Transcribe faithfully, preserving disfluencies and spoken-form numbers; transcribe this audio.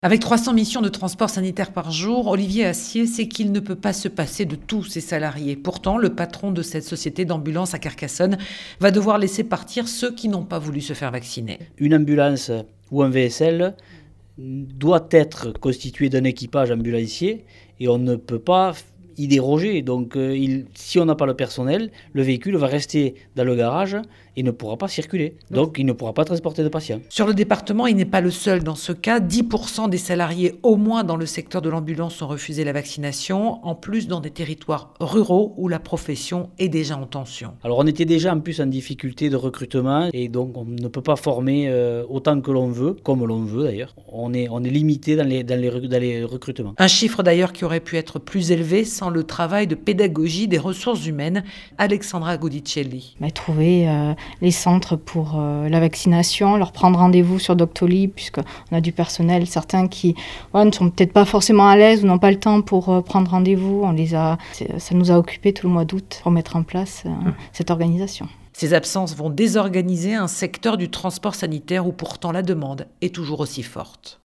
Avec trois cents missions de transport sanitaire par jour, Olivier Assier sait qu'il ne peut pas se passer de tous ses salariés. Pourtant, le patron de cette société d'ambulance à Carcassonne va devoir laisser partir ceux qui n'ont pas voulu se faire vacciner. Une ambulance ou un V S L doit être constitué d'un équipage ambulancier et on ne peut pas y déroger. Donc euh, il, si on n'a pas le personnel, le véhicule va rester dans le garage et ne pourra pas circuler. Donc il ne pourra pas transporter de patients. Sur le département, il n'est pas le seul dans ce cas. dix pour cent des salariés, au moins dans le secteur de l'ambulance, ont refusé la vaccination, en plus dans des territoires ruraux où la profession est déjà en tension. Alors on était déjà en plus en difficulté de recrutement et donc on ne peut pas former euh, autant que l'on veut, comme l'on veut d'ailleurs. On est, on est limité dans les, dans, les, dans les recrutements. Un chiffre d'ailleurs qui aurait pu être plus élevé sans le travail de pédagogie des ressources humaines. Alexandra Godicelli. Bah, trouver euh, les centres pour euh, la vaccination, leur prendre rendez-vous sur Doctolib, puisqu'on a du personnel, certains qui ouais, ne sont peut-être pas forcément à l'aise ou n'ont pas le temps pour euh, prendre rendez-vous. On les a, ça nous a occupé tout le mois d'août pour mettre en place euh, mmh. cette organisation. Ces absences vont désorganiser un secteur du transport sanitaire où pourtant la demande est toujours aussi forte.